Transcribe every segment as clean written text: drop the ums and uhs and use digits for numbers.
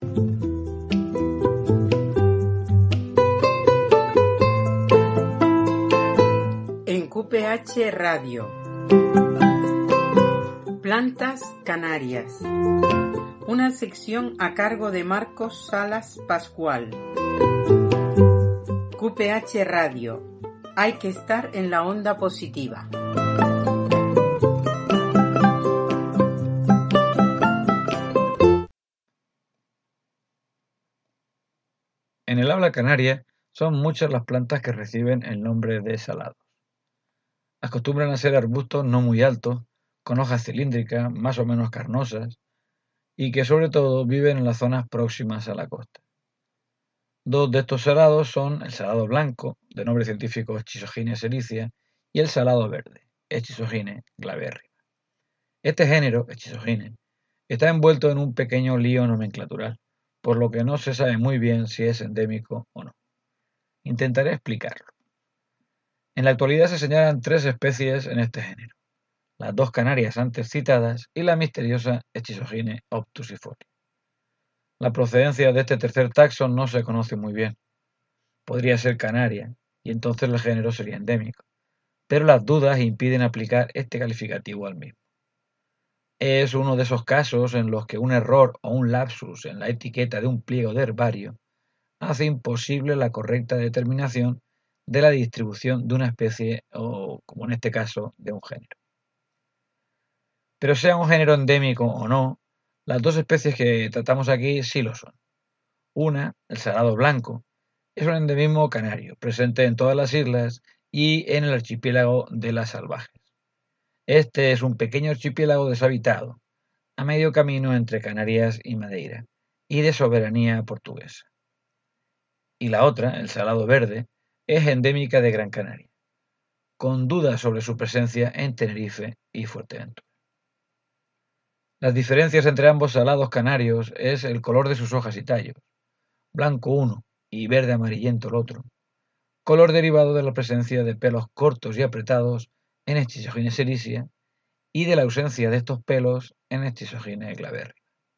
En QPH Radio, Plantas Canarias, una sección a cargo de Marcos Salas Pascual. QPH Radio, hay que estar en la onda positiva. En el habla canaria son muchas las plantas que reciben el nombre de salados. Acostumbran a ser arbustos no muy altos, con hojas cilíndricas, más o menos carnosas, y que sobre todo viven en las zonas próximas a la costa. Dos de estos salados son el salado blanco, de nombre científico Schizogine sericia, y el salado verde, Schizogine glaberrima. Este género, Schizogine, está envuelto en un pequeño lío nomenclatural, por lo que no se sabe muy bien si es endémico o no. Intentaré explicarlo. En la actualidad se señalan 3 especies en este género, las 2 canarias antes citadas y la misteriosa Schizogine obtusifolia. La procedencia de este tercer taxon no se conoce muy bien. Podría ser canaria, y entonces el género sería endémico, pero las dudas impiden aplicar este calificativo al mismo. Es uno de esos casos en los que un error o un lapsus en la etiqueta de un pliego de herbario hace imposible la correcta determinación de la distribución de una especie o, como en este caso, de un género. Pero sea un género endémico o no, las 2 especies que tratamos aquí sí lo son. Una, el salado blanco, es un endemismo canario, presente en todas las islas y en el archipiélago de las Salvajes. Este es un pequeño archipiélago deshabitado, a medio camino entre Canarias y Madeira, y de soberanía portuguesa. Y la otra, el salado verde, es endémica de Gran Canaria, con dudas sobre su presencia en Tenerife y Fuerteventura. Las diferencias entre ambos salados canarios es el color de sus hojas y tallos, blanco uno y verde amarillento el otro, color derivado de la presencia de pelos cortos y apretados en Schizogine sericia y de la ausencia de estos pelos en Schizogine glaberrima.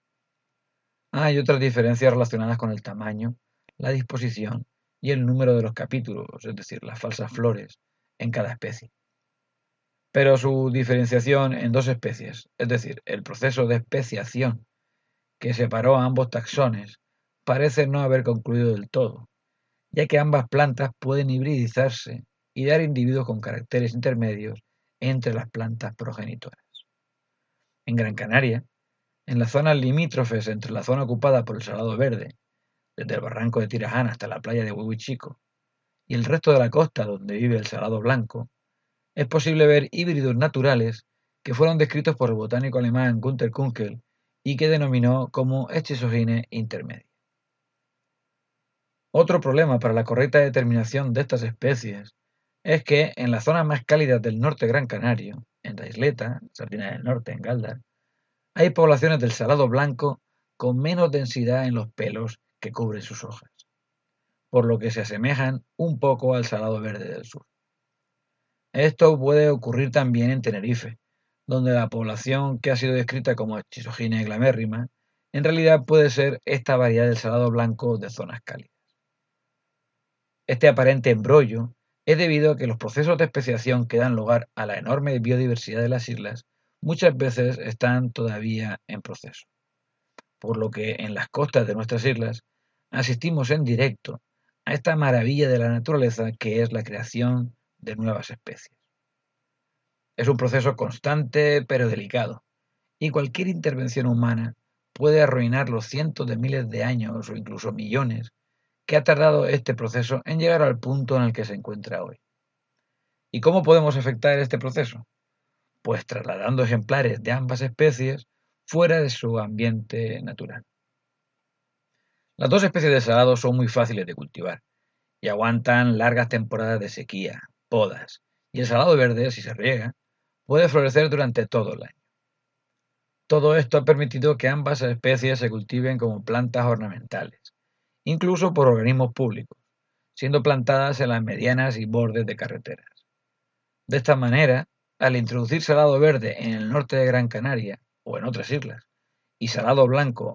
Hay otras diferencias relacionadas con el tamaño, la disposición y el número de los capítulos, es decir, las falsas flores, en cada especie. Pero su diferenciación en 2 especies, es decir, el proceso de especiación que separó a ambos taxones, parece no haber concluido del todo, ya que ambas plantas pueden hibridizarse y dar individuos con caracteres intermedios entre las plantas progenitoras. En Gran Canaria, en las zonas limítrofes entre la zona ocupada por el salado verde, desde el barranco de Tirajana hasta la playa de Huihuichico, y el resto de la costa donde vive el salado blanco, es posible ver híbridos naturales que fueron descritos por el botánico alemán Günther Kunkel y que denominó como Schizogine intermedia. Otro problema para la correcta determinación de estas especies es que en las zonas más cálidas del norte Gran Canario, en la isleta, Sardina del Norte, en Galdar, hay poblaciones del salado blanco con menos densidad en los pelos que cubren sus hojas, por lo que se asemejan un poco al salado verde del sur. Esto puede ocurrir también en Tenerife, donde la población que ha sido descrita como Schizogine glaberrima en realidad puede ser esta variedad del salado blanco de zonas cálidas. Este aparente embrollo es debido a que los procesos de especiación que dan lugar a la enorme biodiversidad de las islas muchas veces están todavía en proceso, por lo que en las costas de nuestras islas asistimos en directo a esta maravilla de la naturaleza que es la creación de nuevas especies. Es un proceso constante pero delicado, y cualquier intervención humana puede arruinar los cientos de miles de años o incluso millones que ha tardado este proceso en llegar al punto en el que se encuentra hoy. ¿Y cómo podemos afectar este proceso? Pues trasladando ejemplares de ambas especies fuera de su ambiente natural. Las 2 especies de salado son muy fáciles de cultivar y aguantan largas temporadas de sequía, podas, y el salado verde, si se riega, puede florecer durante todo el año. Todo esto ha permitido que ambas especies se cultiven como plantas ornamentales, incluso por organismos públicos, siendo plantadas en las medianas y bordes de carreteras. De esta manera, al introducir salado verde en el norte de Gran Canaria o en otras islas, y salado blanco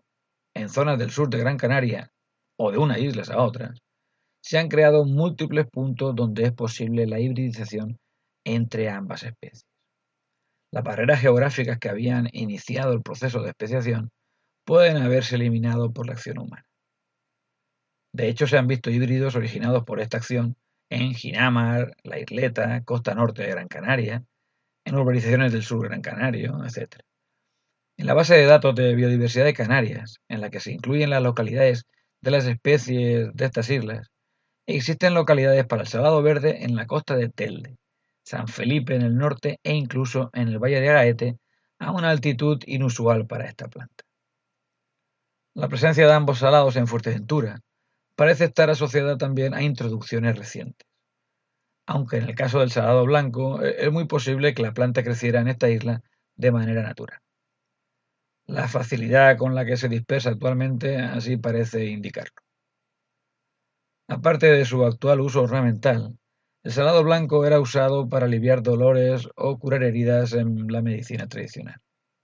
en zonas del sur de Gran Canaria o de unas islas a otras, se han creado múltiples puntos donde es posible la hibridización entre ambas especies. Las barreras geográficas que habían iniciado el proceso de especiación pueden haberse eliminado por la acción humana. De hecho, se han visto híbridos originados por esta acción en Ginamar, La Isleta, costa norte de Gran Canaria, en urbanizaciones del sur Gran Canario, etc. En la base de datos de biodiversidad de Canarias, en la que se incluyen las localidades de las especies de estas islas, existen localidades para el salado verde en la costa de Telde, San Felipe en el norte e incluso en el valle de Agaete a una altitud inusual para esta planta. La presencia de ambos salados en Fuerteventura parece estar asociada también a introducciones recientes, aunque en el caso del salado blanco es muy posible que la planta creciera en esta isla de manera natural. La facilidad con la que se dispersa actualmente así parece indicarlo. Aparte de su actual uso ornamental, el salado blanco era usado para aliviar dolores o curar heridas en la medicina tradicional.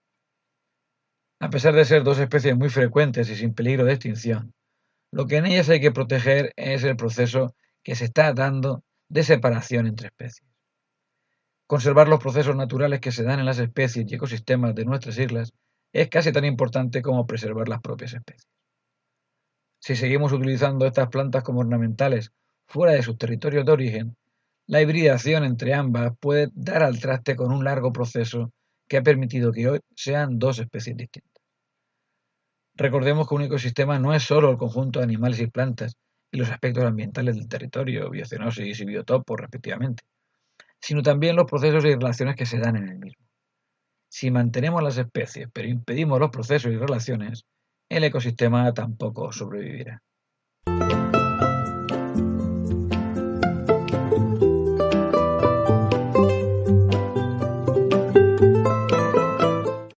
A pesar de ser dos especies muy frecuentes y sin peligro de extinción, lo que en ellas hay que proteger es el proceso que se está dando de separación entre especies. Conservar los procesos naturales que se dan en las especies y ecosistemas de nuestras islas es casi tan importante como preservar las propias especies. Si seguimos utilizando estas plantas como ornamentales fuera de sus territorios de origen, la hibridación entre ambas puede dar al traste con un largo proceso que ha permitido que hoy sean dos especies distintas. Recordemos que un ecosistema no es solo el conjunto de animales y plantas y los aspectos ambientales del territorio, biocenosis y biotopos respectivamente, sino también los procesos y relaciones que se dan en el mismo. Si mantenemos las especies pero impedimos los procesos y relaciones, el ecosistema tampoco sobrevivirá.